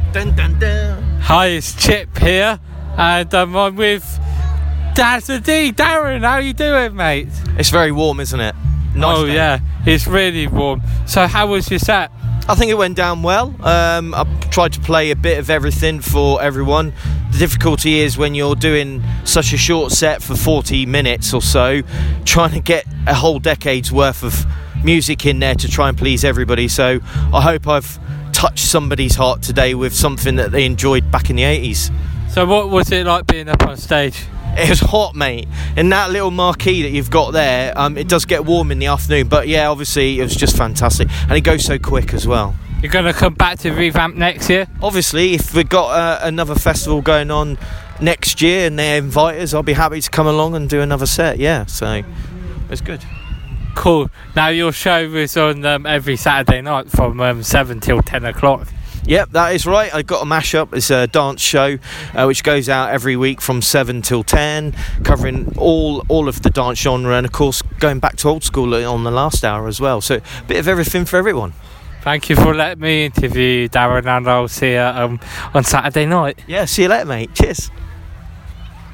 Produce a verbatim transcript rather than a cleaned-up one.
Dun, dun, dun. Hi, it's Chip here, and um, I'm with Dazza D. Darren, how you doing, mate? It's very warm, isn't it? Nice oh day. yeah, it's really warm. So how was your set? I think it went down well. Um, I tried to play a bit of everything for everyone. The difficulty is when you're doing such a short set for forty minutes or so, trying to get a whole decade's worth of music in there to try and please everybody. So I hope I've touched somebody's heart today with something that they enjoyed back in the eighties. So what was it like being up on stage? It was hot, mate. And that little marquee that you've got there, um, it does get warm in the afternoon. But yeah, obviously it was just fantastic. And it goes so quick as well. You're going to come back to Revamp next year? Obviously, if we've got uh, another festival going on next year and they invite us, I'll be happy to come along and do another set. Yeah, so it's good. Cool. Now your show is on um, every Saturday night from um, seven till ten o'clock. Yep, that is right. I've got a mashup. It's a dance show uh, which goes out every week from seven till ten, covering all all of the dance genre, and of course going back to old school on the last hour as well. So a bit of everything for everyone. Thank you for letting me interview you, Darren, and I'll see you um, on Saturday night. Yeah, see you later, mate. Cheers.